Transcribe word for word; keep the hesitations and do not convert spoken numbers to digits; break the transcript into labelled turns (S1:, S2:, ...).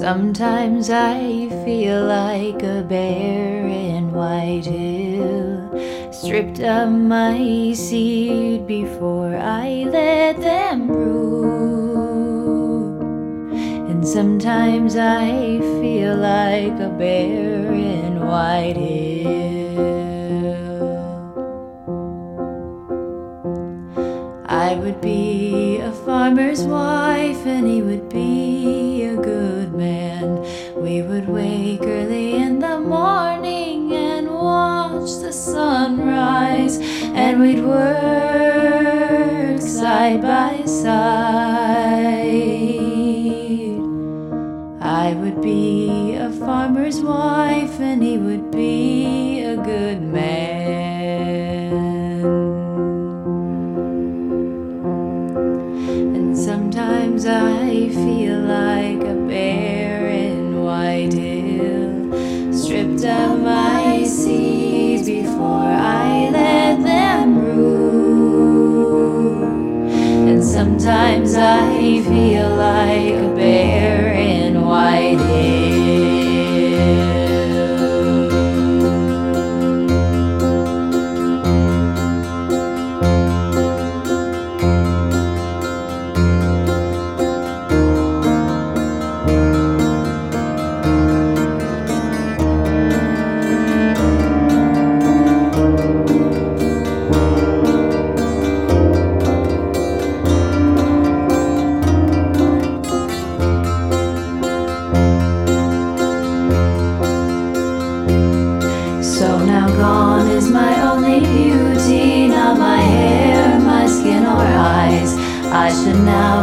S1: Sometimes I feel like a bear in White Hill, stripped of my seed before I let them root. And sometimes I feel like a bear in White Hill. I would be a farmer's wife and he would be a good man. We would wake early in the morning and watch the sunrise, and we'd work side by side. I would be a farmer's wife and he would be a good man. Sometimes I feel like a bear in White Hill, stripped of my seeds before I let them root. And sometimes I feel like a bear in White Hill. So now gone is my only beauty, not my hair, my skin or eyes. I should now